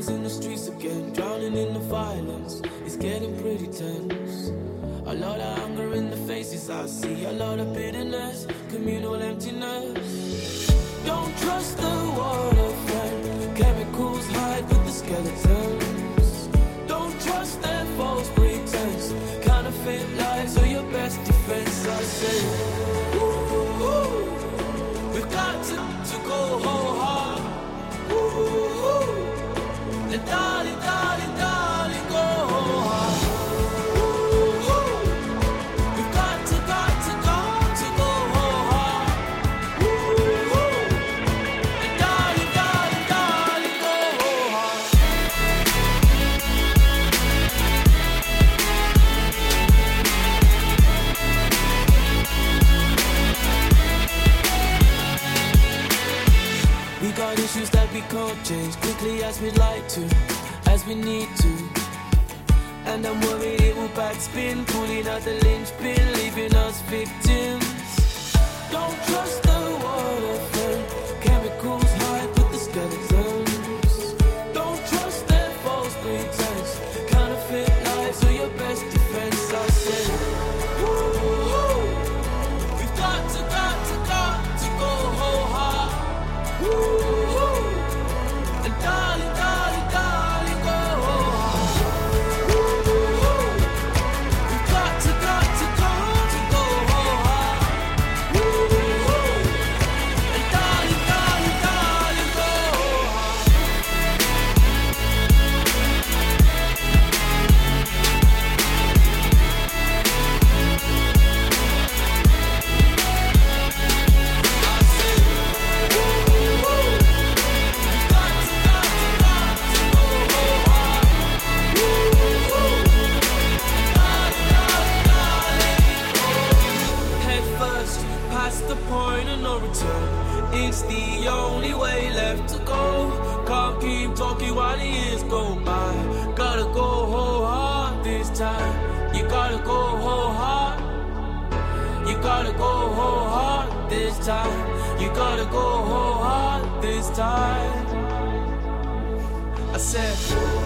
Brothers in the streets again, drowning in the violence. It's getting pretty tense. A lot of anger in the faces I see, a lot of bitterness, communal emptiness. Don't trust the water friend, chemicals hide with the skeletons. Don't trust their false pretense, counterfeit lies are your best defense. I say, ooh, we've got to go whole hard. Ooh, and darling, darling, darling, go whole hard. We've got to go whole hard. And darling, darling, darling, go whole hard. We got issues that we can't change quickly as we'd like to, as we need to. And I'm worried it will backspin, pulling out the linchpin, leaving us victims. Don't trust the water friend, chemicals hide with the skeletons. Don't trust their false pretense, counterfeit lies are your best defense. I say, ooh, we've got to go whole hard. Ooh, and darling, darling, darling, go hard. We've got to go whole hard. Ooh, and darling, darling, darling, go hard. Head first, past the point of no return. It's the only way left to go. Can't keep talking while the years go by. Gotta go whole hard this time. You gotta go whole hard. You gotta go whole hard this time. You gotta go whole hard this time. I said